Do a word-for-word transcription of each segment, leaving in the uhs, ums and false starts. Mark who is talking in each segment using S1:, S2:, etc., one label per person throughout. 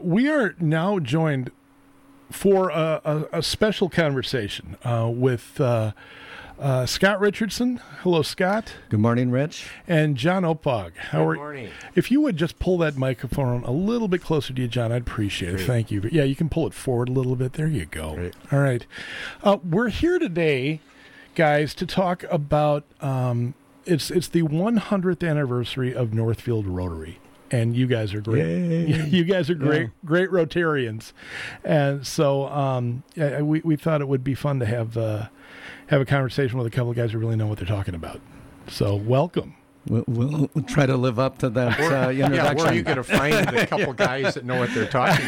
S1: We are now joined for a, a, a special conversation uh, with uh, uh, Scott Richardson. Hello, Scott.
S2: Good morning, Rich.
S1: And John Opog. How
S3: Good
S1: are,
S3: morning.
S1: If you would just pull that microphone a little bit closer to you, John, I'd appreciate
S3: Great.
S1: it. Thank you. But yeah, you can pull it forward a little bit. There you go.
S3: Great.
S1: All right. Uh, we're here today, guys, to talk about um, it's it's the one hundredth anniversary of Northfield Rotary. And you guys are great.
S2: Yay.
S1: You guys are great,
S2: Yeah.
S1: great Rotarians, and so um, yeah, we we thought it would be fun to have uh, have a conversation with a couple of guys who really know what they're talking about. So welcome.
S2: We'll, we'll try to live up to that uh, introduction.
S3: Yeah, where are you going to find the couple guys that know what they're talking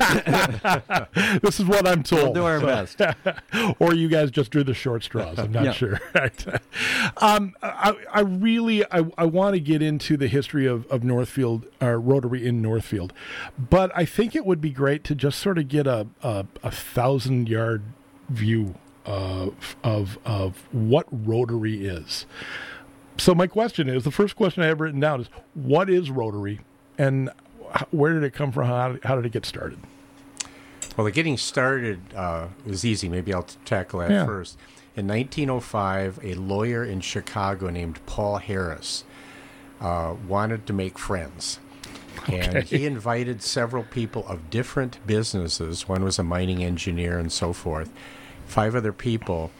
S3: about?
S1: This is what I'm told.
S2: We'll do our best.
S1: Or you guys just drew the short straws. I'm not
S2: Yeah.
S1: sure. um, I, I really I, I want to get into the history of, of Northfield, uh, Rotary in Northfield, but I think it would be great to just sort of get a a, a thousand yard view of of of what Rotary is. So my question is, the first question I have written down is, what is Rotary, and where did it come from? How, how did it get started?
S3: Well, the getting started uh, was easy. Maybe I'll t- tackle that
S1: Yeah.
S3: first. In nineteen oh five, a lawyer in Chicago named Paul Harris uh, wanted to make friends. And
S1: Okay.
S3: he invited several people of different businesses. One was a mining engineer and so forth, five other people.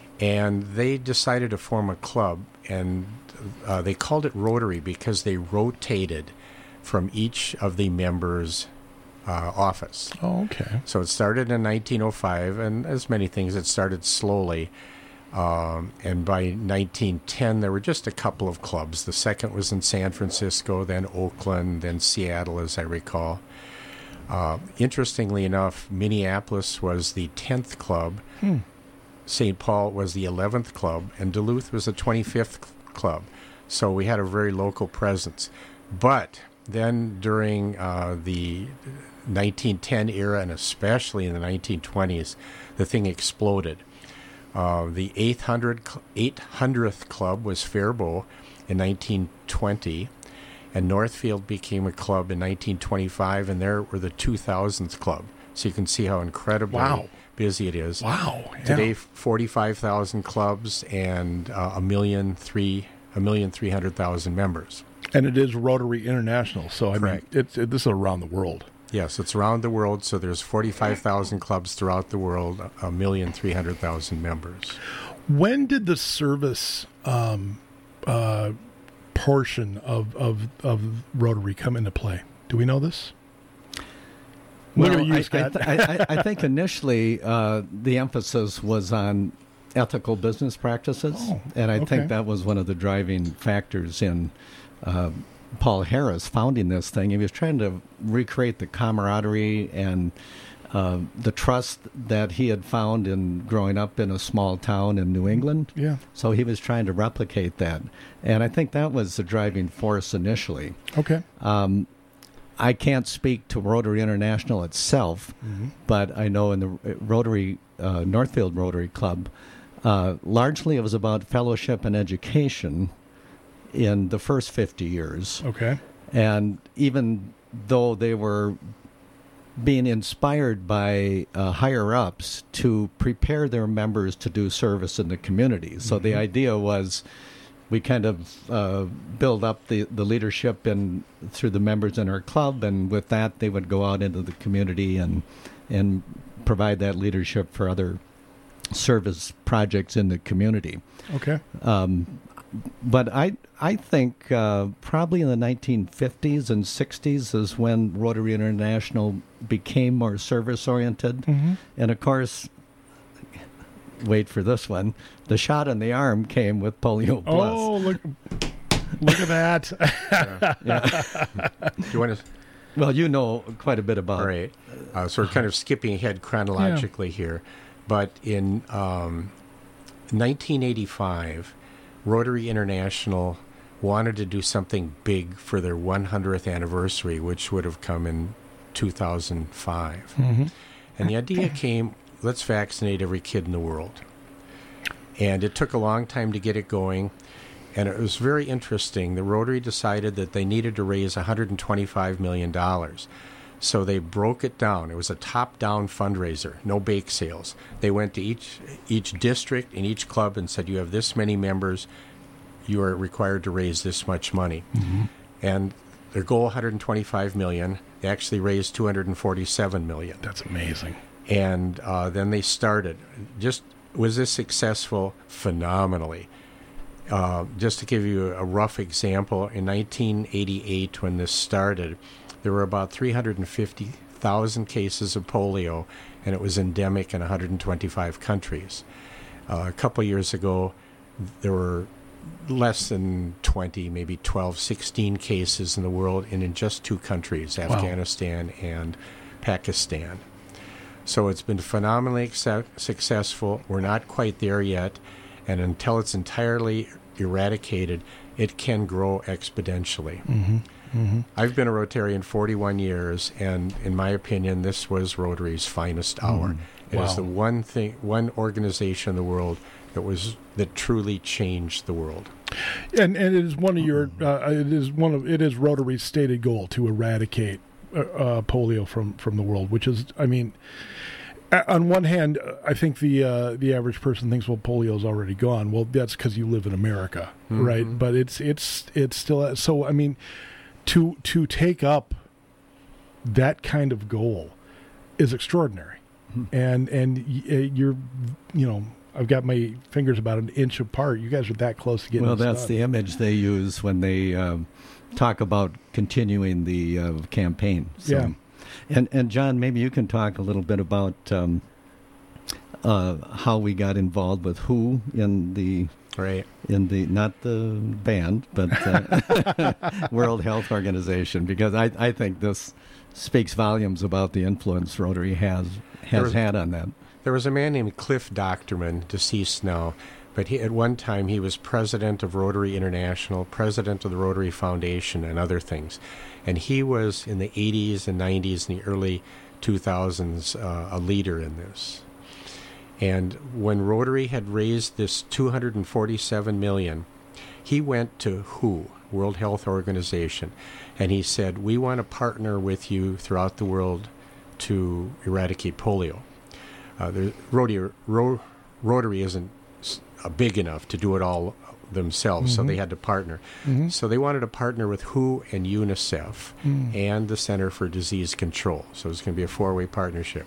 S3: And they decided to form a club, and uh, they called it Rotary because they rotated from each of the members' uh, office.
S1: Oh, okay.
S3: So it started in nineteen oh five, and as many things, it started slowly. Um, and by nineteen ten, there were just a couple of clubs. The second was in San Francisco, then Oakland, then Seattle, as I recall. Uh, interestingly enough, Minneapolis was the tenth club.
S1: Hmm.
S3: Saint Paul was the eleventh club, and Duluth was the twenty-fifth club. So we had a very local presence. But then during uh, the nineteen ten era, and especially in the nineteen twenties, the thing exploded. Uh, the eight hundredth club was Faribault in nineteen twenty, and Northfield became a club in nineteen twenty-five, and there were the two thousandth club. So you can see how incredibly
S1: Wow.
S3: busy it is.
S1: Wow. Yeah.
S3: Today, forty-five thousand clubs and uh, a million three a million three hundred thousand members.
S1: And it is Rotary International, so I
S3: Correct.
S1: mean, it's it, this is around the world.
S3: Yes, it's around the world. So there's forty-five thousand clubs throughout the world, a million three hundred thousand members.
S1: When did the service um, uh, portion of, of of Rotary come into play? Do we know this? Look
S2: Well,
S1: at you,
S2: I, I,
S1: Scott.
S2: th- I, I- I think initially uh, the emphasis was on ethical business practices,
S1: Oh,
S2: and I
S1: okay.
S2: think that was one of the driving factors in uh, Paul Harris founding this thing. He was trying to recreate the camaraderie and uh, the trust that he had found in growing up in a small town in New England.
S1: Yeah.
S2: So he was trying to replicate that, and I think that was the driving force initially.
S1: Okay.
S2: Um, I can't speak to Rotary International itself,
S1: Mm-hmm.
S2: but I know in the Rotary uh, Northfield Rotary Club, uh, largely it was about fellowship and education in the first fifty years.
S1: Okay.
S2: And even though they were being inspired by uh, higher-ups to prepare their members to do service in the community. So the idea was we kind of uh, build up the, the leadership in, through the members in our club, and with that they would go out into the community and and provide that leadership for other service projects in the community.
S1: Okay.
S2: Um, but I I think uh, probably in the nineteen fifties and sixties is when Rotary International became more service-oriented.
S1: Mm-hmm.
S2: And of course, wait for this one, the shot in the arm came with Polio Plus.
S1: Oh, look! Look at that.
S2: Yeah.
S3: Do you want to?
S2: Well, you know quite a bit about
S3: All right. Uh, so we're kind of skipping ahead chronologically here. But in um, nineteen eighty-five, Rotary International wanted to do something big for their one hundredth anniversary, which would have come in two thousand five.
S1: Mm-hmm.
S3: And the idea came, let's vaccinate every kid in the world. And it took a long time to get it going. And it was very interesting. The Rotary decided that they needed to raise one hundred twenty-five million dollars. So they broke it down. It was a top-down fundraiser, no bake sales. They went to each each district and each club and said, you have this many members, you are required to raise this much money.
S1: Mm-hmm.
S3: And their goal, one hundred twenty-five million dollars, they actually raised two hundred forty-seven million dollars.
S1: That's amazing.
S3: And uh, then they started. Just was this successful? Phenomenally. Uh, just to give you a rough example, in nineteen eighty-eight, when this started, there were about three hundred fifty thousand cases of polio, and it was endemic in one hundred twenty-five countries. Uh, a couple years ago, there were less than twenty, maybe twelve, sixteen cases in the world, and in just two countries, Afghanistan wow. and Pakistan. So it's been phenomenally acce- successful. We're not quite there yet, and until it's entirely eradicated, it can grow exponentially.
S1: Mm-hmm. Mm-hmm.
S3: I've been a Rotarian forty-one years, and in my opinion, this was Rotary's finest hour. Mm. It
S1: Wow.
S3: is the one thing, one organization in the world that was that truly changed the world.
S1: And and it is one of your uh, it is one of it is Rotary's stated goal to eradicate uh, uh, polio from, from the world, which is, I mean, on one hand, I think the uh, the average person thinks, well, polio's already gone. Well, that's because you live in America,
S3: mm-hmm.
S1: right? But it's it's it's still so. I mean, to to take up that kind of goal is extraordinary, mm-hmm. and and you're you know. I've got my fingers about an inch apart. You guys are that close to getting
S2: Well,
S1: this
S2: that's
S1: done.
S2: the image they use when they um, talk about continuing the uh, campaign. So,
S1: yeah.
S2: And, and John, maybe you can talk a little bit about um, uh, how we got involved with W H O in the...
S3: Right.
S2: In the, not the band, but uh, World Health Organization, because I, I think this speaks volumes about the influence Rotary has has
S3: was,
S2: had on that.
S3: There was a man named Cliff Docterman, deceased now, but he, at one time he was president of Rotary International, president of the Rotary Foundation, and other things. And he was, in the eighties and nineties and the early two thousands, uh, a leader in this. And when Rotary had raised this two hundred forty-seven million dollars, he went to W H O, World Health Organization, and he said, we want to partner with you throughout the world to eradicate polio. Uh, the Rotary, Ro, Rotary isn't uh, big enough to do it all themselves, mm-hmm. so they had to partner.
S1: Mm-hmm.
S3: So they wanted to partner with W H O and UNICEF
S1: mm.
S3: and the Center for Disease Control. So it's going to be a four-way partnership.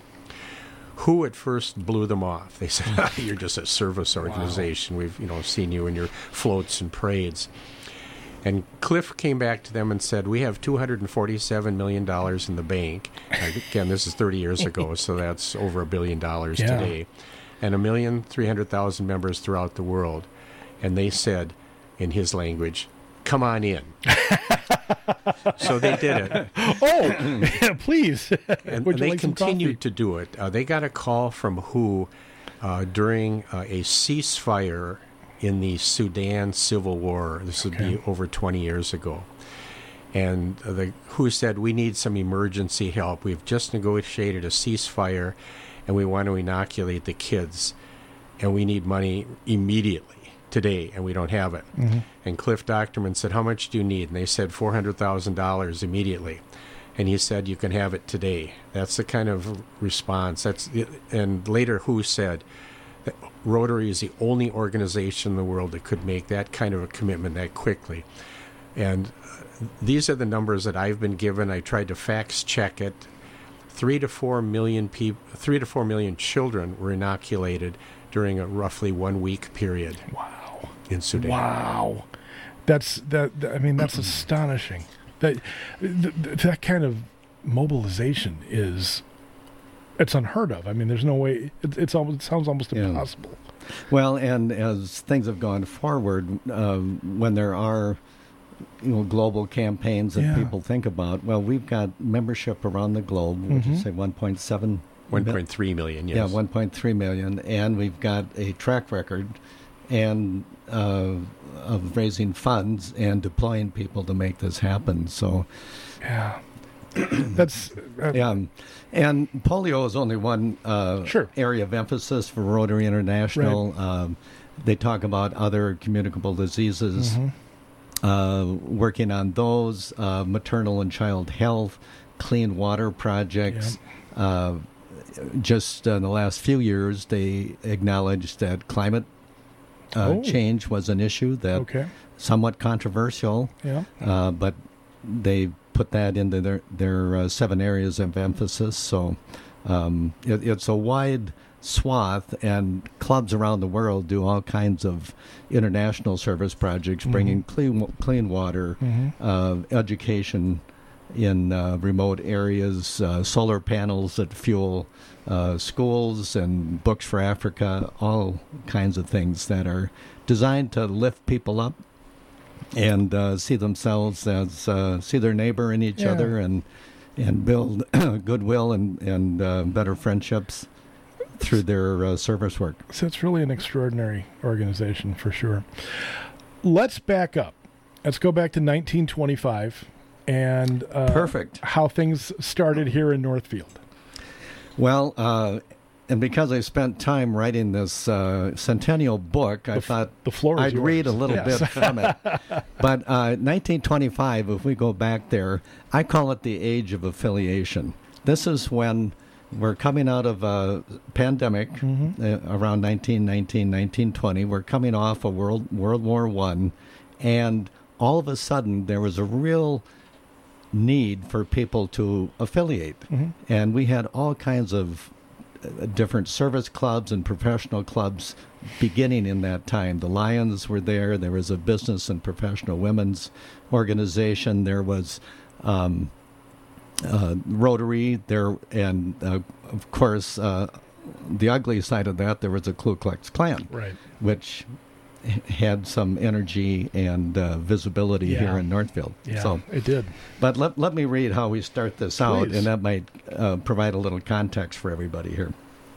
S3: W H O at first blew them off. They said, oh, "You're just a service organization. Wow. We've you know seen you in your floats and parades." And Cliff came back to them and said, we have two hundred forty-seven million dollars in the bank. Again, this is thirty years ago, so that's over a billion dollars
S1: yeah.
S3: today. And a million three hundred thousand members throughout the world. And they said, in his language, come on in. So they did it.
S1: Oh, please.
S3: And
S1: Would you
S3: they
S1: like some
S3: continued
S1: coffee?
S3: to do it. Uh, they got a call from W H O uh, during uh, a ceasefire in the Sudan Civil War. This would
S1: Okay.
S3: be over twenty years ago. And uh, the W H O said, we need some emergency help. We've just negotiated a ceasefire, and we want to inoculate the kids. And we need money immediately, today, and we don't have it.
S1: Mm-hmm.
S3: And Cliff Docterman said, how much do you need? And they said four hundred thousand dollars immediately. And he said, you can have it today. That's the kind of response. That's And later W H O said, that Rotary is the only organization in the world that could make that kind of a commitment that quickly. And uh, these are the numbers that I've been given. I tried to fax check it. Three to four million people, three to four million children were inoculated during a roughly one week period.
S1: Wow.
S3: In Sudan.
S1: Wow. That's that. that- I mean, that's astonishing. That th- th- that kind of mobilization is. It's unheard of. I mean, there's no way. It, it's almost, it sounds almost
S2: Yeah.
S1: impossible.
S2: Well, and as things have gone forward, um, when there are you know global campaigns that
S1: Yeah.
S2: people think about, well, we've got membership around the globe. Would you
S1: Mhm.
S2: say one point seven?
S3: one point three million, yes.
S2: Yeah, one point three million, and we've got a track record and uh, of raising funds and deploying people to make this happen. So,
S1: Yeah. That's uh,
S2: yeah, and polio is only one uh,
S1: Sure.
S2: area of emphasis for Rotary International. Um, they talk about other communicable diseases,
S1: mhm.
S2: uh, working on those, uh, maternal and child health, clean water projects. Yeah. Uh, just in the last few years, they acknowledged that climate uh, oh. change was an issue that
S1: okay.
S2: somewhat controversial.
S1: Yeah.
S2: Uh, but they put that into their their uh, seven areas of emphasis. So um, it, it's a wide swath, and clubs around the world do all kinds of international service projects, mm-hmm. bringing clean clean water, mm-hmm. uh, education in uh, remote areas, uh, solar panels that fuel uh, schools, and Books for Africa, all kinds of things that are designed to lift people up and uh, see themselves as uh, see their neighbor in each yeah. other, and and build goodwill and and uh, better friendships through their uh, service work.
S1: So it's really an extraordinary organization for sure. Let's back up. Let's go back to nineteen twenty-five and uh,
S2: perfect
S1: how things started here in Northfield.
S2: Well, uh, and because I spent time writing this uh, centennial book,
S1: the
S2: I
S1: f-
S2: thought
S1: the floor is
S2: I'd
S1: yours.
S2: read a little
S1: yes.
S2: bit from it. But uh, nineteen twenty-five, if we go back there, I call it the age of affiliation. This is when we're coming out of a pandemic mm-hmm. uh, around nineteen nineteen, nineteen twenty. We're coming off of World World War One, and all of a sudden there was a real need for people to affiliate. Mm-hmm. And we had all kinds of uh, different service clubs and professional clubs beginning in that time. The Lions were there. There was a business and professional women's organization. There was um, uh, Rotary there, and uh, of course, uh, the ugly side of that, there was a Ku Klux Klan,
S1: right,
S2: which had some energy and uh, visibility
S1: yeah.
S2: here in Northfield.
S1: Yeah,
S2: so,
S1: it did.
S2: But let, let me read how we start this out,
S1: Please.
S2: and that might uh, provide a little context for everybody here.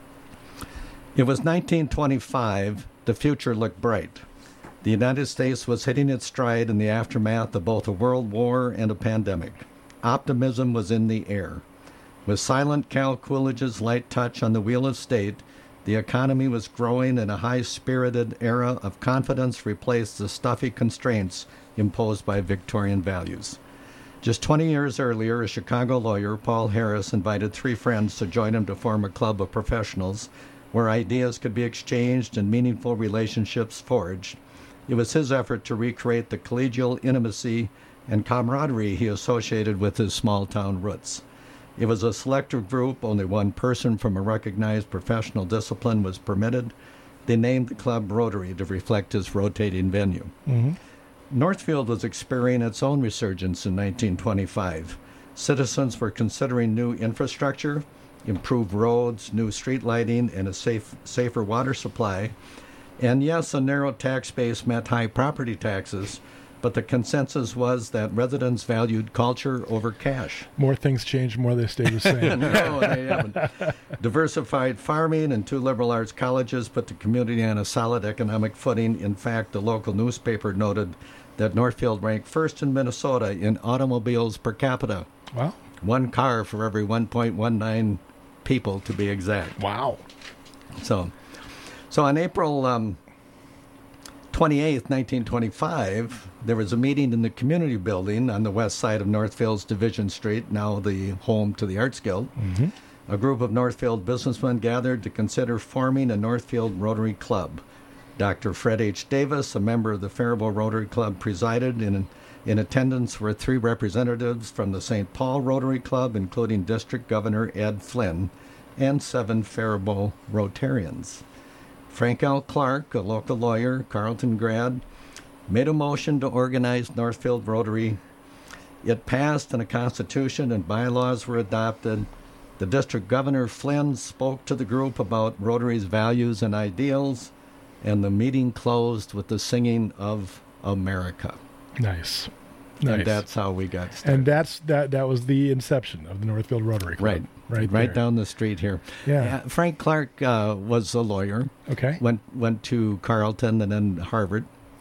S2: It was nineteen twenty-five. The future looked bright. The United States was hitting its stride in the aftermath of both a world war and a pandemic. Optimism was in the air. With silent Cal Coolidge's light touch on the wheel of state, the economy was growing, and a high-spirited era of confidence replaced the stuffy constraints imposed by Victorian values. Just twenty years earlier, a Chicago lawyer, Paul Harris, invited three friends to join him to form a club of professionals where ideas could be exchanged and meaningful relationships forged. It was his effort to recreate the collegial intimacy and camaraderie he associated with his small-town roots. It was a selective group. Only one person from a recognized professional discipline was permitted. They named the club Rotary to reflect his rotating venue.
S1: Mm-hmm.
S2: Northfield was experiencing its own resurgence in nineteen twenty-five. Citizens were considering new infrastructure, improved roads, new street lighting, and a safe, safer water supply. And yes, a narrow tax base meant high property taxes, but the consensus was that residents valued culture over cash.
S1: More things change, more they stay the same.
S2: No, they haven't. Diversified farming and two liberal arts colleges put the community on a solid economic footing. In fact, the local newspaper noted that Northfield ranked first in Minnesota in automobiles per capita.
S1: Wow.
S2: One car for every one point one nine people, to be exact.
S1: Wow.
S2: So, so on April Um, twenty-eighth, nineteen twenty-five, there was a meeting in the community building on the west side of Northfield's Division Street, now the home to the Arts Guild.
S1: Mm-hmm.
S2: A group of Northfield businessmen gathered to consider forming a Northfield Rotary Club. Doctor Fred H. Davis, a member of the Faribault Rotary Club, presided. In, in attendance were three representatives from the Saint Paul Rotary Club, including District Governor Ed Flynn, and seven Faribault Rotarians. Frank L. Clark, a local lawyer, Carleton grad, made a motion to organize Northfield Rotary. It passed, and a constitution and bylaws were adopted. The district governor, Flynn, spoke to the group about Rotary's values and ideals, and the meeting closed with the singing of America.
S1: Nice. Nice.
S2: And that's how we got started.
S1: And that's that. That was the inception of the Northfield Rotary Club.
S2: Right,
S1: right,
S2: right
S1: there.
S2: down the street here.
S1: Yeah.
S2: Uh, Frank Clark uh, was a lawyer.
S1: Okay.
S2: Went went to Carleton and then Harvard,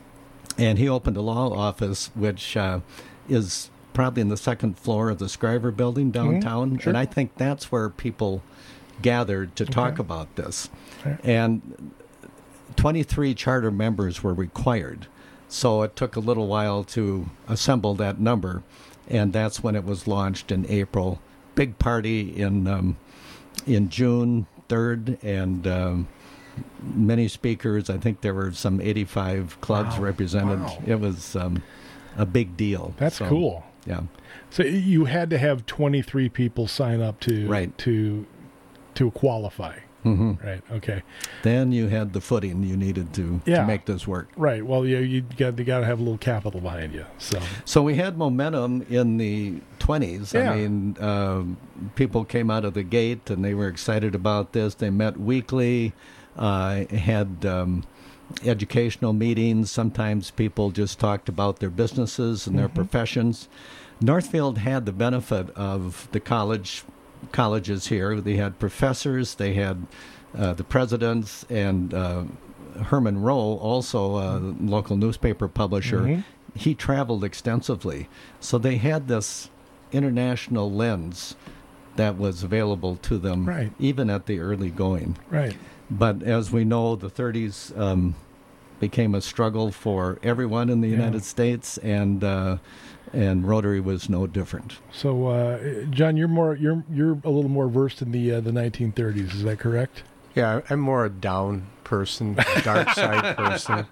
S2: and he opened a law office, which uh, is probably in the second floor of the Scriver Building downtown.
S1: Mm-hmm. Sure.
S2: And I think that's where people gathered to talk
S1: Okay.
S2: about this.
S1: Okay.
S2: And twenty-three charter members were required. So it took a little while to assemble that number, and that's when it was launched in April big party in um, in June third, and um, many speakers. I think there were some eighty-five clubs
S1: Wow.
S2: represented.
S1: Wow.
S2: It was um, a big deal.
S1: That's
S2: So,
S1: cool.
S2: Yeah.
S1: So you had to have twenty-three people sign up to
S2: Right.
S1: to to qualify.
S2: hmm
S1: Right. Okay.
S2: Then you had the footing you needed to,
S1: Yeah.
S2: to make this work.
S1: Right. Well, yeah, you got you got to have a little capital behind you. So
S2: So we had momentum in the twenties.
S1: Yeah.
S2: I mean, um, people came out of the gate and they were excited about this. They met weekly, uh, had um, educational meetings. Sometimes people just talked about their businesses and their
S1: Mm-hmm.
S2: professions. Northfield had the benefit of the college colleges here. They had professors. They had uh, the presidents, and uh, Herman Rowe, also a local newspaper publisher.
S1: Mhm.
S2: He traveled extensively, so they had this international lens that was available to them,
S1: Right.
S2: even at the early going.
S1: right.
S2: But as we know, the thirties um, became a struggle for everyone in the
S1: Yeah.
S2: United States, and uh, and Rotary was no different.
S1: So, uh, John, you're more you're you're a little more versed in the uh, the nineteen thirties. Is that correct?
S3: Yeah, I'm more a down person, a dark side person.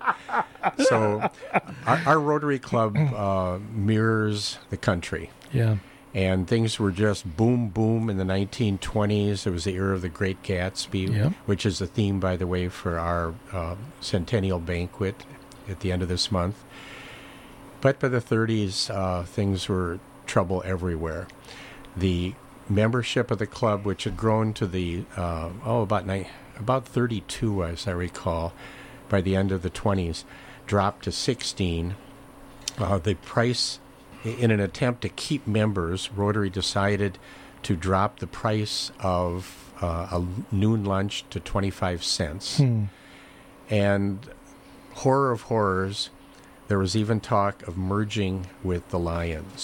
S3: So our, our Rotary Club uh, mirrors the country.
S1: Yeah.
S3: And things were just boom, boom in the nineteen twenties. It was the era of the Great Gatsby,
S1: Yeah.
S3: which is the theme, by the way, for our uh, centennial banquet at the end of this month. But by the thirties, uh, things were trouble everywhere. The membership of the club, which had grown to the, uh, oh, about, ni- about thirty-two, as I recall, by the end of the twenties, dropped to sixteen. Uh, the price, in an attempt to keep members, Rotary decided to drop the price of uh, a noon lunch to twenty-five cents.
S1: Hmm.
S3: And horror of horrors, there was even talk of merging with the Lions.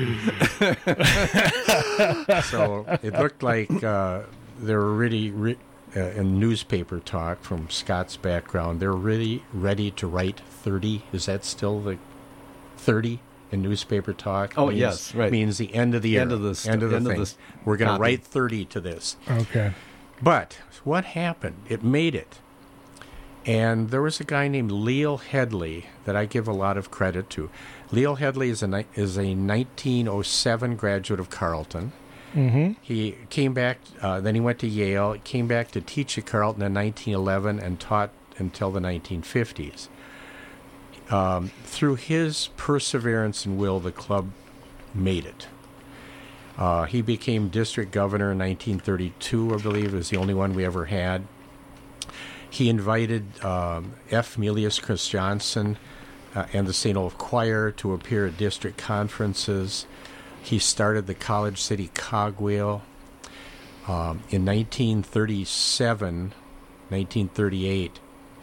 S3: So it looked like uh, they were really, re- uh, in newspaper talk from Scott's background, they're really ready to write thirty. Is that still the thirty in newspaper talk?
S2: Oh,
S3: Means-
S2: yes, right.
S3: Means the end of the year.
S2: End of the st-
S3: end of the
S2: end of
S3: thing.
S2: the s-
S3: We're going to
S2: copy.
S3: write thirty to this.
S1: Okay.
S3: But what happened? It made it. And there was a guy named Leal Headley that I give a lot of credit to. Leal Headley is a ni- is a nineteen oh seven graduate of Carleton.
S1: Mm-hmm.
S3: He came back, uh, then he went to Yale, came back to teach at Carleton in nineteen eleven and taught until the nineteen fifties. Um, through his perseverance and will, the club made it. Uh, he became district governor in nineteen thirty-two, I believe. It was the only one we ever had. He invited um, F. Milius Christiansen uh, and the Saint Olaf Choir to appear at district conferences. He started the College City Cogwheel. Um, in nineteen thirty-seven, nineteen thirty-eight,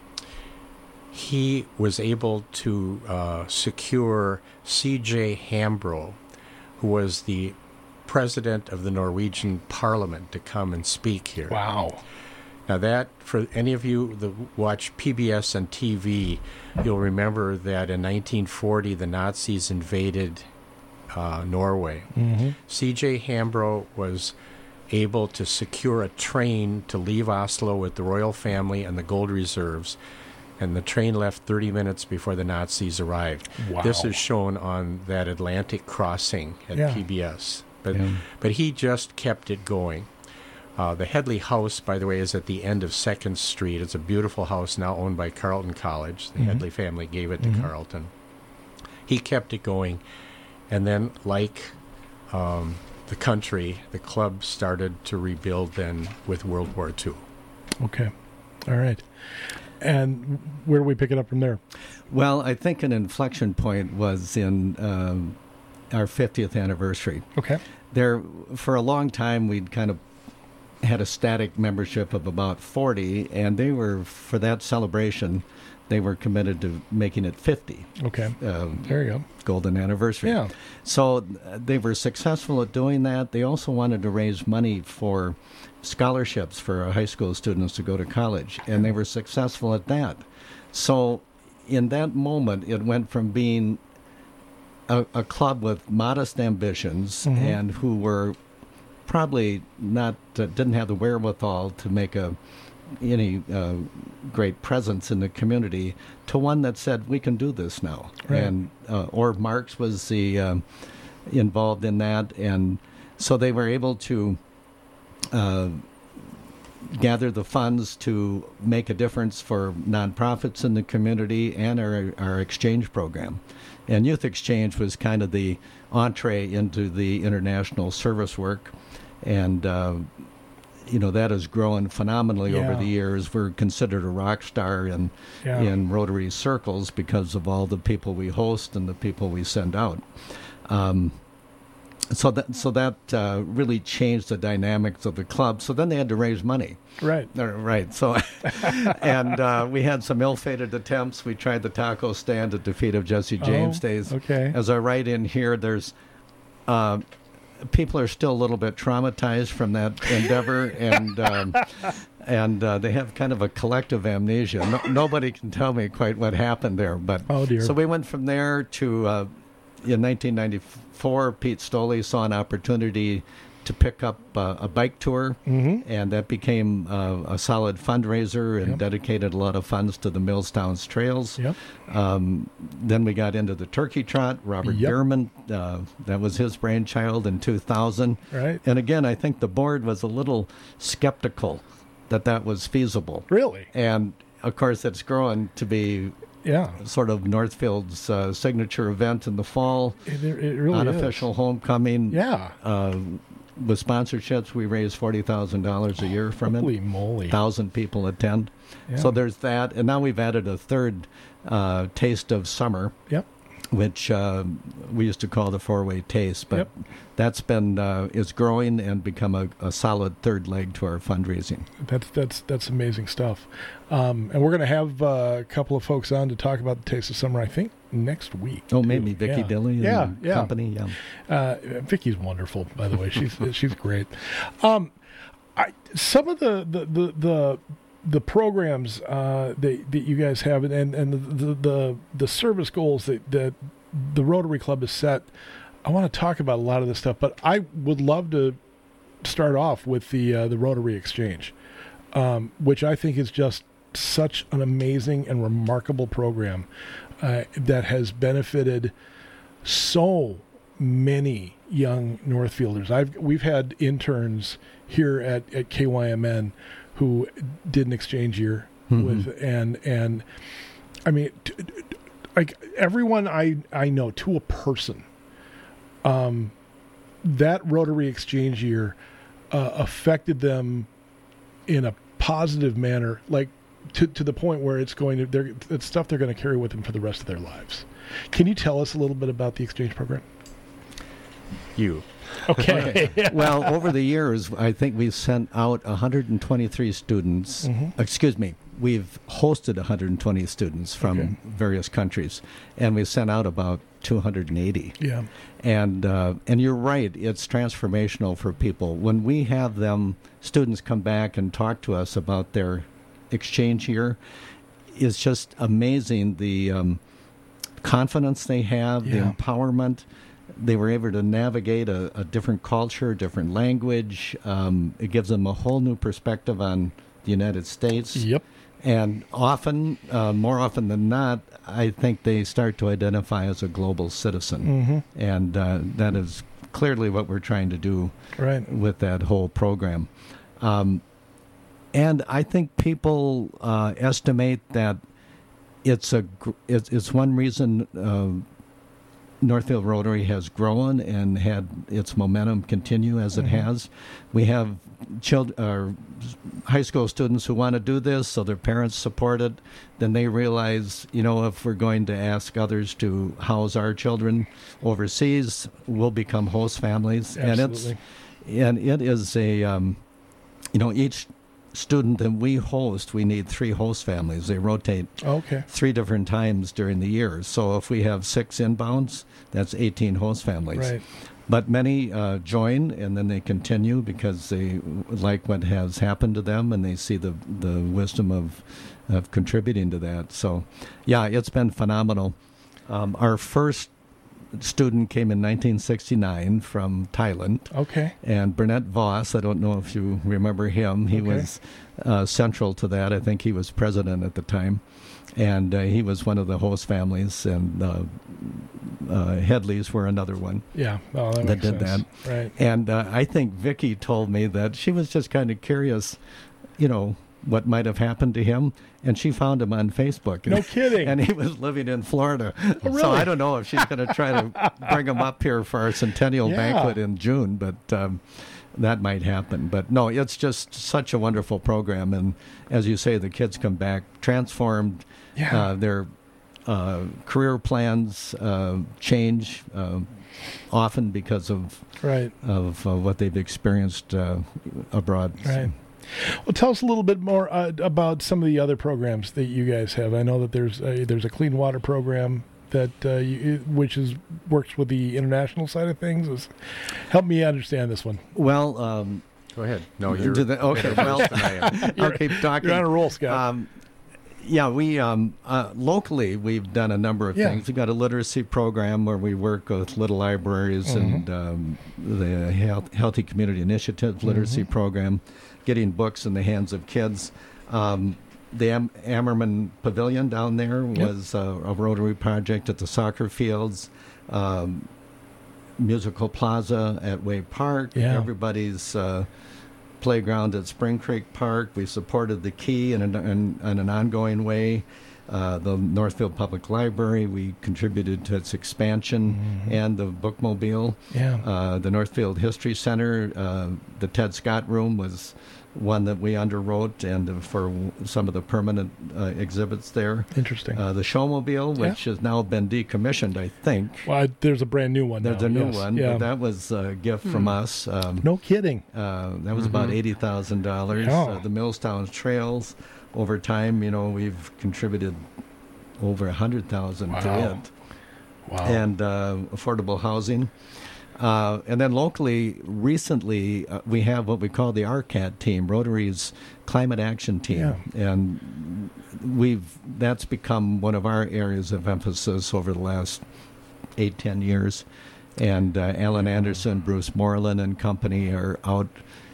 S3: he was able to uh, secure C J Hambro, who was the president of the Norwegian Parliament, to come and speak here.
S1: Wow.
S3: Now that, for any of you that watch P B S on T V, you'll remember that in nineteen forty the Nazis invaded uh, Norway.
S1: Mm-hmm.
S3: C J Hambro was able to secure a train to leave Oslo with the royal family and the gold reserves, and the train left thirty minutes before the Nazis arrived.
S1: Wow.
S3: This is shown on that Atlantic crossing at
S1: Yeah.
S3: P B S. But,
S2: Yeah.
S3: but he just kept it going. Uh, the Headley House, by the way, is at the end of second Street. It's a beautiful house now owned by Carleton College. The
S1: Mhm.
S3: Headley family gave it to
S1: Mhm.
S3: Carleton. He kept it going. And then, like um, the country, the club started to rebuild then with World War Two.
S1: Okay. All right. And where do we pick it up from there?
S2: Well, I think an inflection point was in um, our fiftieth anniversary.
S1: Okay.
S2: There, for a long time, we'd kind of had a static membership of about forty, and they were, for that celebration, they were committed to making it fifty.
S1: Okay.
S2: Um,
S1: There you go.
S2: golden anniversary.
S1: Yeah.
S2: So uh, they were successful at doing that. They also wanted to raise money for scholarships for our high school students to go to college, and they were successful at that. So in that moment, it went from being a, a club with modest ambitions
S1: Mhm.
S2: and who were probably not uh, didn't have the wherewithal to make a any uh, great presence in the community, to one that said we can do this now.
S1: Right.
S2: And uh, Orv Marx was the um, involved in that, and so they were able to uh, gather the funds to make a difference for nonprofits in the community and our, our exchange program. And Youth Exchange was kind of the entree into the international service work, and uh, you know, that has grown phenomenally
S1: Yeah.
S2: over the years. We're considered a rock star in
S1: Yeah.
S2: in Rotary circles because of all the people we host and the people we send out. Um, so that so that uh, really changed the dynamics of the club. So then they had to raise money.
S1: Right.
S2: Uh, Right. So, and uh, we had some ill-fated attempts. We tried the taco stand at the feet of Jesse James
S1: Oh,
S2: days.
S1: okay.
S2: As I write in here, there's uh, people are still a little bit traumatized from that endeavor, and um, and uh, they have kind of a collective amnesia. No, nobody can tell me quite what happened there. But
S1: Oh, dear.
S2: So we went from there to uh, in nineteen ninety-four. Pete Stoley saw an opportunity to pick up uh, a bike tour,
S1: Mhm.
S2: and that became uh, a solid fundraiser and
S1: Yep.
S2: dedicated a lot of funds to the Millstowns Trails.
S1: Yep.
S2: Um, then we got into the Turkey Trot. Robert
S1: Yep.
S2: Bierman, uh, that was his brainchild in two thousand.
S1: Right.
S2: And again, I think the board was a little skeptical that that was feasible.
S1: Really?
S2: And of course, it's grown to be
S1: Yeah.
S2: sort of Northfield's uh, signature event in the fall.
S1: It, it really
S2: Unofficial homecoming.
S1: is. Yeah.
S2: Uh, with sponsorships, we raise forty thousand dollars a year from
S1: Holy
S2: it.
S1: moly.
S2: Thousand people attend.
S1: Yeah.
S2: So there's that. And now we've added a third uh, Taste of Summer,
S1: Yep.
S2: which uh, we used to call the four-way taste. But
S1: Yep.
S2: that's been uh, is growing and become a, a solid third leg to our fundraising.
S1: That's that's that's amazing stuff. Um, and we're going to have uh, a couple of folks on to talk about the Taste of Summer, I think, next week.
S2: Oh,
S1: too.
S2: maybe Vicki
S1: yeah.
S2: Dilly and
S1: Yeah, yeah.
S2: company. Yeah.
S1: Uh, Vicky's wonderful, by the way. She's she's great. Um, I, some of the the the the, the programs uh, that that you guys have, and and the the the, the service goals that, that the Rotary Club has set. I want to talk about a lot of this stuff, but I would love to start off with the uh, the Rotary Exchange, um, which I think is just such an amazing and remarkable program uh, that has benefited so many young Northfielders. I've we've had interns here at, at K Y M N who did an exchange year
S2: Mhm.
S1: with and and I mean t- t- like everyone I I know to a person. Um, that Rotary Exchange year uh, affected them in a positive manner, like to to the point where it's going to they're it's stuff they're going to carry with them for the rest of their lives. Can you tell us a little bit about the exchange program?
S3: You.
S1: Okay.
S2: Well, over the years, I think we've sent out one hundred twenty-three students.
S1: Mhm.
S2: Excuse me, we've hosted one hundred twenty students from
S1: Okay.
S2: various countries, and we sent out about two hundred eighty.
S1: Yeah.
S2: And uh, and you're right, it's transformational for people. When we have them, students come back and talk to us about their exchange year, it's just amazing the um, confidence they have, the
S1: Yeah.
S2: empowerment. They were able to navigate a, a different culture, different language. Um, it gives them a whole new perspective on the United States.
S1: Yep.
S2: And often, uh, more often than not, I think they start to identify as a global citizen.
S1: Mhm.
S2: And uh, that is clearly what we're trying to do
S1: Right.
S2: with that whole program. Um, and I think people uh, estimate that it's a gr- it's, it's one reason uh, Northfield Rotary has grown and had its momentum continue as it
S1: Mhm.
S2: has. We have child, uh, high school students who want to do this, so their parents support it. Then they realize, you know, if we're going to ask others to house our children overseas, we'll become host families. And it's
S1: Absolutely.
S2: and it is a, um, you know, each student that we host, we need three host families. They rotate
S1: Okay.
S2: three different times during the year. So if we have six inbounds, that's eighteen host families.
S1: Right.
S2: But many uh, join and then they continue because they like what has happened to them and they see the, the wisdom of, of contributing to that. So, yeah, it's been phenomenal. Um, our first student came in nineteen sixty-nine from Thailand.
S1: Okay.
S2: And Burnett Voss, I don't know if you remember him. He
S1: Okay.
S2: was uh, central to that. I think he was president at the time. And uh, he was one of the host families, and uh, uh, Headleys were another one
S1: Yeah. Oh, that,
S2: that
S1: makes
S2: did
S1: sense.
S2: that.
S1: Right.
S2: And uh, I think Vicki told me that she was just kind of curious, you know, what might have happened to him, and she found him on Facebook.
S1: No kidding.
S2: And he was living in Florida.
S1: Oh, really?
S2: So I don't know if she's going to try to bring him up here for our centennial
S1: Yeah.
S2: banquet in June, but um, that might happen. But no, it's just such a wonderful program. And as you say, the kids come back transformed.
S1: Yeah.
S2: Uh, their uh, career plans uh, change uh, often because of
S1: Right.
S2: of uh, what they've experienced uh, abroad.
S1: Right. Well, tell us a little bit more uh, about some of the other programs that you guys have. I know that there's a, there's a clean water program that uh, you, which is works with the international side of things. Is, help me understand this one.
S2: Well, um,
S3: Go ahead. No, you're
S2: do the, okay.
S3: better
S2: Well,
S3: versed than I am.
S2: I'll keep talking.
S1: You're on a roll, Scott.
S2: Um, yeah, we um, uh, locally we've done a number of
S1: Yeah.
S2: things. We've got a literacy program where we work with little libraries
S1: Mhm.
S2: and um, the Health, Healthy Community Initiative literacy
S1: Mhm.
S2: program, getting books in the hands of kids. Um, the Am- Ammerman Pavilion down there
S1: Yep.
S2: was uh, a Rotary project at the soccer fields. Um, Musical Plaza at Way Park.
S1: Yeah.
S2: Everybody's uh, playground at Spring Creek Park. We supported the Key in an, in, in an ongoing way. Uh, the Northfield Public Library, we contributed to its expansion,
S1: Mhm.
S2: and the Bookmobile.
S1: Yeah.
S2: Uh, the Northfield History Center, uh, the Ted Scott Room was one that we underwrote, and uh, for some of the permanent uh, exhibits there.
S1: Interesting.
S2: Uh, the Showmobile, which has now been decommissioned, I think.
S1: well, I, there's a brand new one.
S2: There's
S1: now.
S2: a new
S1: Yes.
S2: one,
S1: Yeah.
S2: but that was a gift from us. Um,
S1: No kidding.
S2: uh, that was about
S3: Mhm.
S2: eighty thousand dollars.
S1: Oh.
S2: Uh, the Millstown Trails, over time, you know, we've contributed over a hundred thousand to
S1: Wow.
S2: it,
S1: Wow.
S2: and uh, affordable housing. Uh, and then locally, recently, uh, we have what we call the R C A T team, Rotary's Climate Action Team, and we've that's become one of our areas of emphasis over the last eight, ten years. And uh, Alan Anderson, Bruce Moreland, and company are out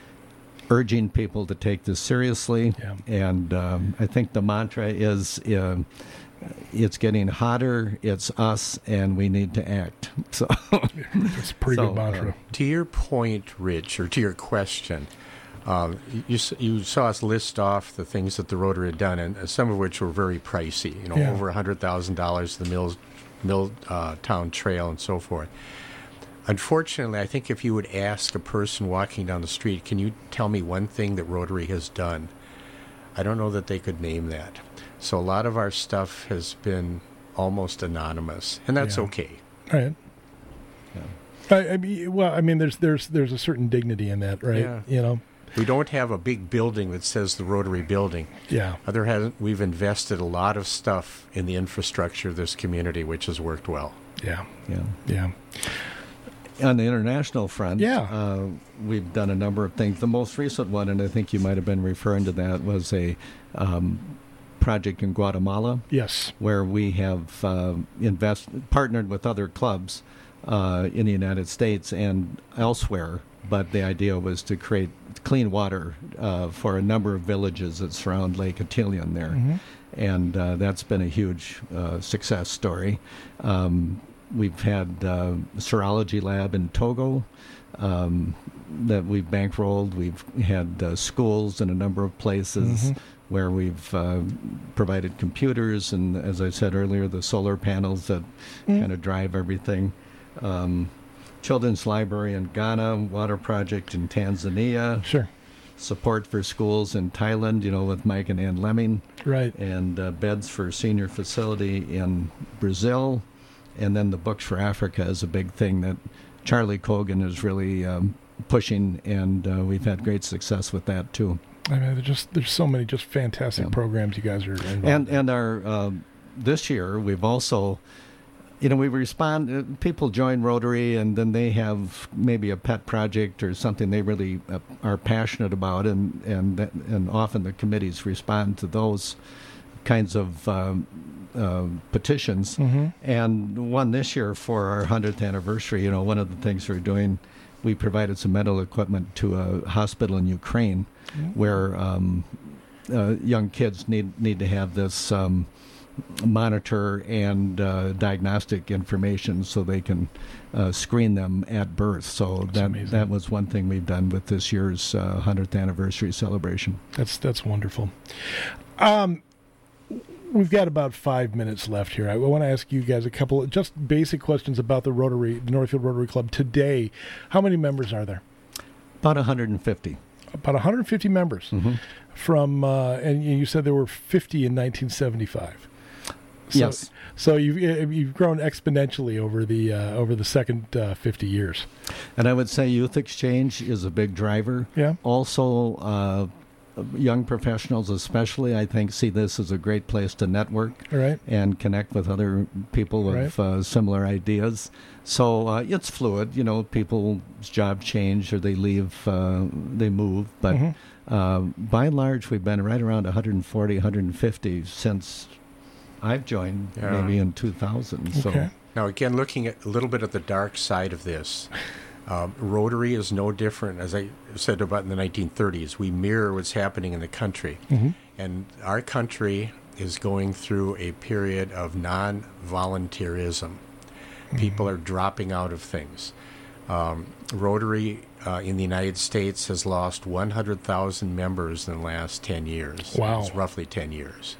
S2: urging people to take this seriously.
S1: Yeah.
S2: And um, I think the mantra is uh, it's getting hotter, it's us, and we need to act. So,
S1: It's a pretty
S2: so,
S1: good mantra.
S2: uh,
S3: To your point, Rich, or to your question, um, you s- you saw us list off the things that the Rotary had done, and uh, some of which were very pricey. You know,
S1: Yeah.
S3: over a hundred thousand dollars the Mills Mill uh, Town Trail and so forth. Unfortunately, I think if you would ask a person walking down the street, can you tell me one thing that Rotary has done? I don't know that they could name that. So a lot of our stuff has been almost anonymous, and that's
S1: Yeah.
S3: okay.
S1: Right. I, I mean, well, I mean, there's there's there's a certain dignity in that, right?
S3: Yeah.
S1: You know.
S3: We don't have a big building that says the Rotary Building.
S1: Yeah.
S3: Other has we've invested a lot of stuff in the infrastructure of this community, which has worked well.
S1: Yeah.
S2: yeah.
S1: Yeah.
S2: On the international front,
S1: Yeah.
S2: uh, we've done a number of things. The most recent one, and I think you might have been referring to that, was a um, project in Guatemala,
S1: Yes.
S2: where we have uh, invest partnered with other clubs uh, in the United States and elsewhere. But the idea was to create clean water uh, for a number of villages that surround Lake Atilian there.
S1: Mhm.
S2: And uh, that's been a huge uh, success story. Um, we've had uh, a serology lab in Togo um, that we've bankrolled. We've had uh, schools in a number of places
S1: Mhm.
S2: where we've uh, provided computers and, as I said earlier, the solar panels that
S1: Mm.
S2: kind of drive everything. Um, Children's Library in Ghana, Water Project in Tanzania,
S1: Sure.
S2: support for schools in Thailand, you know, with Mike and Ann Lemming,
S1: Right.
S2: and uh, beds for senior facility in Brazil. And then the Books for Africa is a big thing that Charlie Cogan is really um, pushing, and uh, we've had great success with that too.
S1: I mean, there's just there's so many just fantastic
S2: Yeah.
S1: programs you guys are involved
S2: And
S1: in.
S2: and our uh, this year we've also, you know, we respond. Uh, people join Rotary, and then they have maybe a pet project or something they really uh, are passionate about, and and that, and often the committees respond to those kinds of um, uh, petitions,
S1: Mm-hmm.
S2: and one this year for our hundredth anniversary. You know, one of the things we're doing, we provided some medical equipment to a hospital in Ukraine,
S1: Mm-hmm.
S2: where um, uh, young kids need need to have this um, monitor and uh, diagnostic information so they can uh, screen them at birth. So
S1: That's
S2: that
S1: amazing.
S2: that was one thing we've done with this year's uh, hundredth anniversary celebration.
S1: That's that's wonderful. Um, we've got about five minutes left here. I want to ask you guys a couple of just basic questions about the Rotary, the Northfield Rotary Club today. How many members are there?
S2: About one hundred fifty.
S1: About one hundred fifty members.
S2: Mm-hmm.
S1: From uh, and you said there were fifty in nineteen seventy-five. So,
S2: Yes.
S1: So you've you've grown exponentially over the uh, over the second uh, fifty years.
S2: And I would say Youth Exchange is a big driver.
S1: Yeah.
S2: Also, uh, young professionals especially, I think, see this as a great place to network
S1: All right.
S2: and connect with other people with uh, similar ideas. So uh, it's fluid. You know, people's jobs change or they leave, uh, they move. But
S1: Mhm.
S2: uh, by and large, we've been right around one hundred forty, one hundred fifty since I've joined,
S3: Yeah.
S2: maybe in two thousand. So.
S1: Okay.
S3: Now, again, looking at a little bit at the dark side of this, um, Rotary is no different. As I said about in the nineteen thirties, we mirror what's happening in the country.
S1: Mm-hmm.
S3: And our country is going through a period of non-volunteerism. People are dropping out of things. Um, Rotary uh, in the United States has lost one hundred thousand members in the last ten years.
S1: Wow.
S3: It's roughly ten years.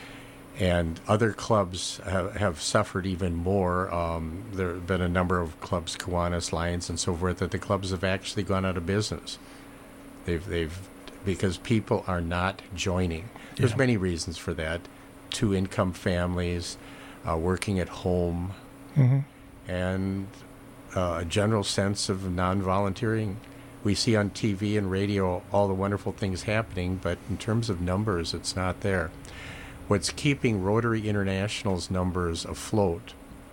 S3: And other clubs have, have suffered even more. Um, there have been a number of clubs, Kiwanis, Lions, and so forth, that the clubs have actually gone out of business. They've, they've, because people are not joining. There's
S1: Yeah.
S3: many reasons for that. Two-income families, uh, working at home,
S1: Mm-hmm.
S3: and uh, a general sense of non-volunteering. We see on T V and radio all the wonderful things happening, but in terms of numbers, it's not there. What's keeping Rotary International's numbers afloat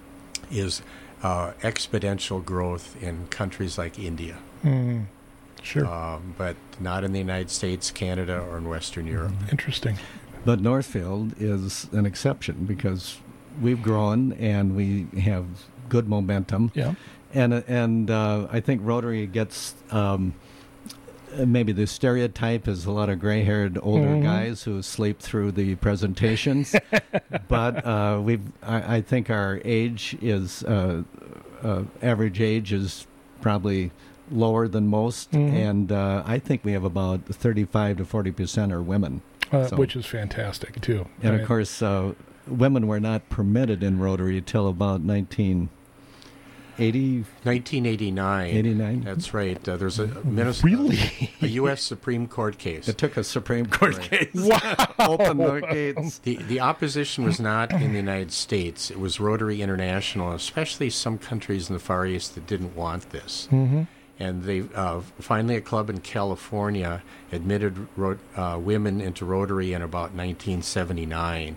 S3: is uh, exponential growth in countries like India,
S1: Mm. Sure.
S3: um, but not in the United States, Canada, or in Western Europe.
S1: Interesting.
S2: But Northfield is an exception because we've grown and we have good momentum.
S1: Yeah.
S2: And and uh, I think Rotary gets um, maybe the stereotype is a lot of gray-haired older
S1: Mhm.
S2: guys who sleep through the presentations. But uh, we've I, I think our age is uh, uh, average age is probably lower than most,
S1: Mhm.
S2: and uh, I think we have about thirty-five to forty percent are women.
S1: Uh,
S2: So-
S1: which is fantastic too.
S2: And
S1: Right.
S2: of course, uh, women were not permitted in Rotary until about nineteen eighty,
S3: nineteen eighty-nine.
S2: eighty-nine.
S3: That's right. Uh, there's a Minnesota,
S1: Really?
S3: a U S Supreme Court case.
S2: It took a Supreme Court
S3: Right.
S2: case.
S1: Wow.
S2: Open the gates.
S3: The the opposition was not in the United States. It was Rotary International, especially some countries in the Far East that didn't want this.
S1: Mm-hmm.
S3: And they uh, finally a club in California admitted ro- uh, women into Rotary in about nineteen seventy-nine,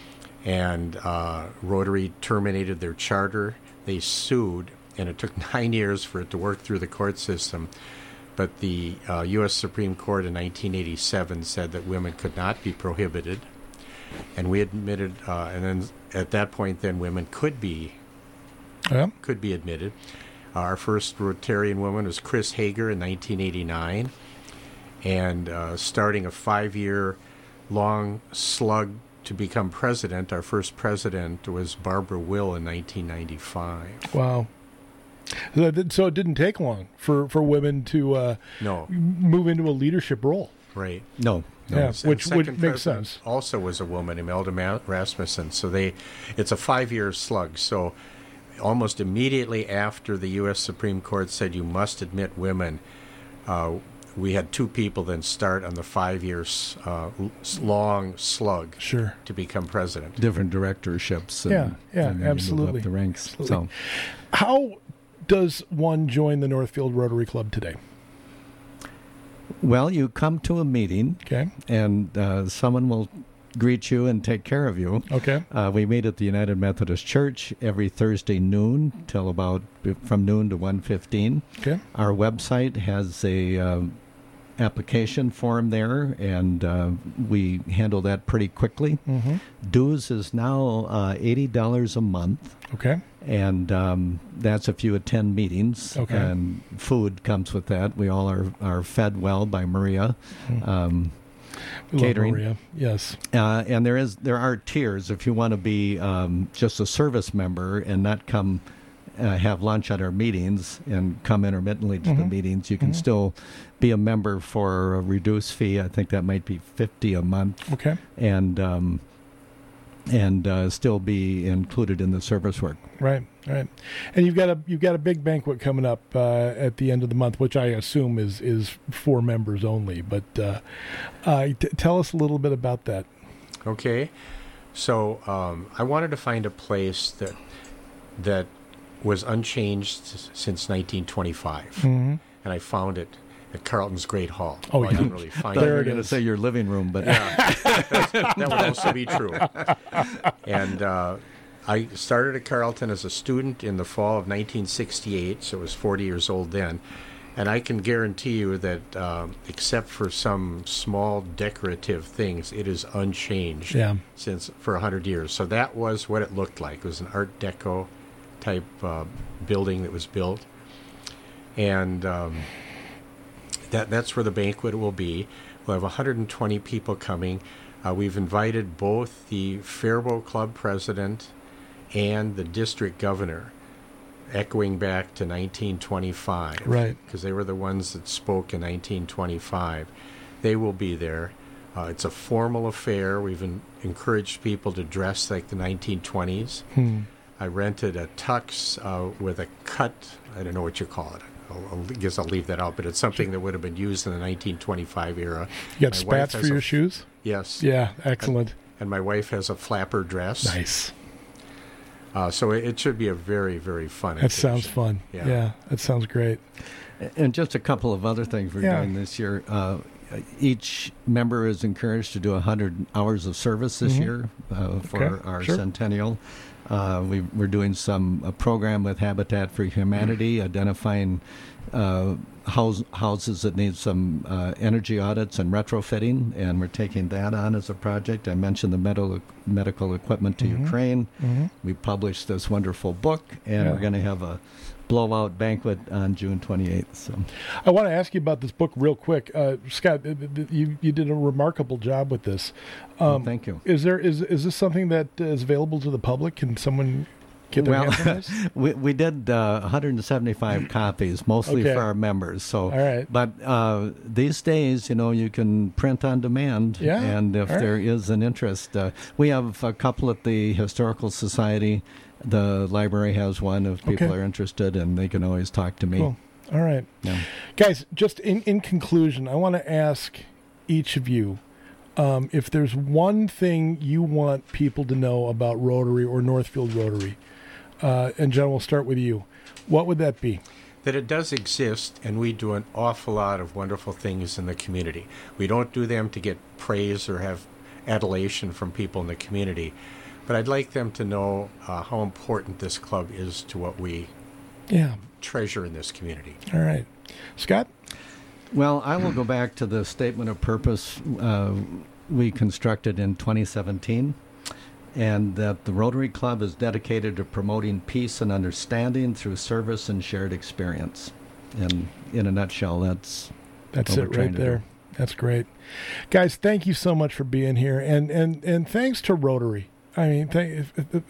S3: and uh, Rotary terminated their charter. They sued, and it took nine years for it to work through the court system. But the uh, U S Supreme Court in nineteen eighty-seven said that women could not be prohibited, and we admitted, uh, and then at that point, then women could be
S1: Yeah.
S3: could be admitted. Our first Rotarian woman was Chris Hager in nineteen eighty-nine, and uh, starting a five-year long slug to become president, our first president was Barbara Will in nineteen ninety-five.
S1: Wow. So it did- so it didn't take long for, for women to uh,
S3: No,
S1: move into a leadership role.
S3: right.
S2: No.
S1: Yeah,
S3: And
S1: which
S3: second
S1: would make
S3: president
S1: sense.
S3: Also was a woman, Imelda Ma- Rasmussen. So they, it's a five-year slug. So almost immediately after the U S Supreme Court said you must admit women, uh, we had two people then start on the five-year uh, long slug
S1: Sure.
S3: to become president.
S2: Different directorships. And,
S1: Yeah, yeah,
S2: and then you move
S1: absolutely.
S2: up the ranks.
S1: Absolutely.
S2: So
S1: How does one join the Northfield Rotary Club today?
S2: Well, you come to a meeting,
S1: Okay.
S2: and uh, someone will greet you and take care of you.
S1: Okay.
S2: Uh, we meet at the United Methodist Church every Thursday noon till about from noon to one fifteen.
S1: Okay.
S2: Our website has a um, application form there, and uh, we handle that pretty quickly.
S1: Mm-hmm.
S2: Dues is now uh, eighty dollars a month.
S1: Okay.
S2: And um, that's if you attend meetings.
S1: Okay.
S2: And food comes with that. We all are, are fed well by Maria.
S1: Mm-hmm.
S2: Um,
S1: We
S2: catering.
S1: love Maria. Yes.
S2: Uh, and there is there are tiers if you want to be um, just a service member and not come uh, have lunch at our meetings and come intermittently to the
S1: Mhm.
S2: meetings. You can
S1: Mhm.
S2: still be a member for a reduced fee. I think that might be fifty a month,
S1: Okay.
S2: and um, and uh, still be included in the service work.
S1: Right. Right. And you've got a you've got a big banquet coming up uh, at the end of the month, which I assume is is for members only. But uh, uh, t- tell us a little bit about that.
S3: Okay, so um, I wanted to find a place that that was unchanged s- since nineteen twenty-five,
S1: Mm-hmm.
S3: and I found it at Carlton's Great Hall.
S1: Oh,
S3: Well, I
S1: yeah.
S3: didn't really find
S2: I thought
S1: There
S2: you were
S1: it
S2: going to
S1: is.
S2: say your living room, but
S3: Yeah, that would also be true. And uh, I started at Carleton as a student in the fall of nineteen sixty-eight, so I was forty years old then. And I can guarantee you that, uh, except for some small decorative things, it is unchanged
S1: Yeah.
S3: since for a hundred years. So that was what it looked like. It was an Art Deco type uh, building that was built, and um, that that's where the banquet will be. We'll have one hundred twenty people coming. Uh, we've invited both the Faribault Club president and the district governor, echoing back to nineteen twenty-five.
S1: Right.
S3: Because they were the ones that spoke in nineteen twenty-five. They will be there. Uh, it's a formal affair. We've en- encouraged people to dress like the nineteen twenties.
S1: Hmm.
S3: I rented a tux uh, with a cut. I don't know what you call it. I'll, I'll, I guess I'll leave that out, but it's something that would have been used in the nineteen twenty-five era.
S1: You got
S3: My wife
S1: spats for
S3: has a
S1: your
S3: f-
S1: shoes?
S3: Yes.
S1: Yeah. Excellent.
S3: And my wife has a flapper dress.
S1: Nice.
S3: Uh, so it, it should be a very, very fun
S1: That sounds
S3: occasion.
S1: fun.
S3: Yeah.
S1: Yeah. That sounds great.
S2: And just a couple of other things we're
S1: Yeah.
S2: doing this year. Uh, each member is encouraged to do one hundred hours of service this
S1: Mhm.
S2: year uh, for
S1: Okay,
S2: our
S1: sure.
S2: centennial. Uh, we, we're doing some a program with Habitat for Humanity, identifying uh, house, houses that need some uh, energy audits and retrofitting, and we're taking that on as a project. I mentioned the medical medical equipment to
S1: Mhm.
S2: Ukraine.
S1: Mm-hmm.
S2: We published this wonderful book, and
S1: Yeah.
S2: we're going to have a blowout banquet on June twenty-eighth. So.
S1: I want to ask you about this book real quick, uh, Scott. th- th- You you did a remarkable job with this.
S2: Well,
S1: Um,
S2: thank you.
S1: Is there is is this something that uh, is available to the public? Can someone get their
S2: Well,
S1: hands on this?
S2: We we did uh, one hundred seventy-five copies, mostly
S1: Okay.
S2: for our members. So,
S1: All right.
S2: but uh, these days, you know, you can print on demand.
S1: Yeah,
S2: And if
S1: all right.
S2: there is an interest, uh, we have a couple at the Historical Society. The library has one if people
S1: Okay.
S2: are interested, and they can always talk to me.
S1: Cool. All right.
S2: Yeah.
S1: Guys, just in, in conclusion, I want to ask each of you um, if there's one thing you want people to know about Rotary or Northfield Rotary. Uh, and John, we'll start with you. What would that be?
S3: That it does exist, and we do an awful lot of wonderful things in the community. We don't do them to get praise or have adulation from people in the community, but I'd like them to know uh, how important this club is to what we
S1: Yeah.
S3: treasure in this community.
S1: All right. Scott?
S2: Well, I will go back to the statement of purpose uh, we constructed in twenty seventeen, and that the Rotary Club is dedicated to promoting peace and understanding through service and shared experience. And in a nutshell, that's
S1: That's
S2: what
S1: it
S2: we're trying
S1: right
S2: to
S1: there.
S2: do.
S1: That's great. Guys, thank you so much for being here. And, and, and thanks to Rotary. I mean, th-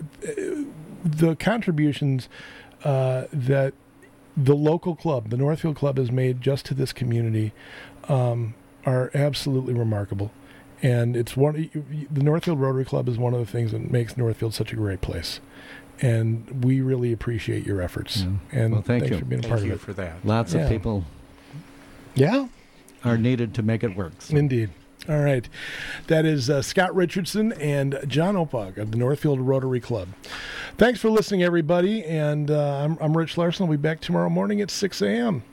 S1: the contributions uh, that the local club, the Northfield Club, has made just to this community um, are absolutely remarkable. And it's one. The Northfield Rotary Club is one of the things that makes Northfield such a great place. And we really appreciate your efforts.
S2: Yeah.
S1: And
S2: Well, thank
S1: thanks
S2: you.
S1: for being a
S3: Thank
S1: part
S3: you
S1: of it.
S3: for that.
S2: lots
S1: Yeah.
S2: of people
S1: Yeah.
S2: are needed to make it work. So.
S1: Indeed. All right. That is uh, Scott Richardson and John Opog of the Northfield Rotary Club. Thanks for listening, everybody. And uh, I'm, I'm Rich Larson. I'll be back tomorrow morning at six a.m.